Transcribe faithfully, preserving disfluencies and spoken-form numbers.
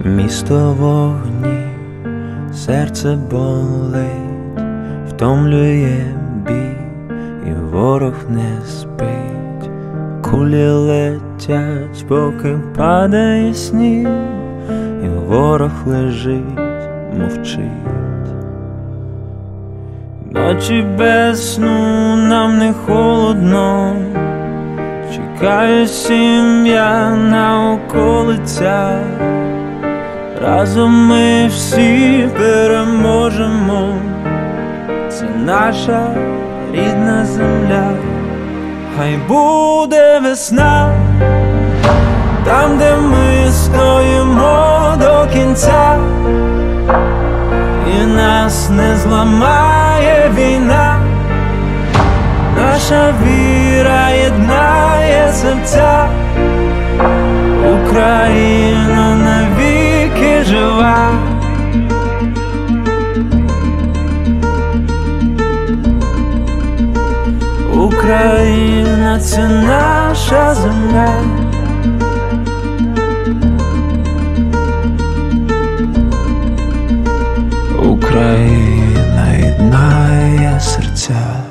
Місто вогні, серце болить, втомлює бій, і ворог не спить. Кулі летять, поки падає сніг, і ворог лежить, мовчить. Ночі без сну, нам не холодно, чекає сім'я на околицях. Разом ми всі переможемо, це наша рідна земля. Хай буде весна, там, де ми стоїмо до кінця, і нас не зламає війна. Наша віра єднає серця, Україна навіки жива. Україна — це наша земля. Україна єднає серця.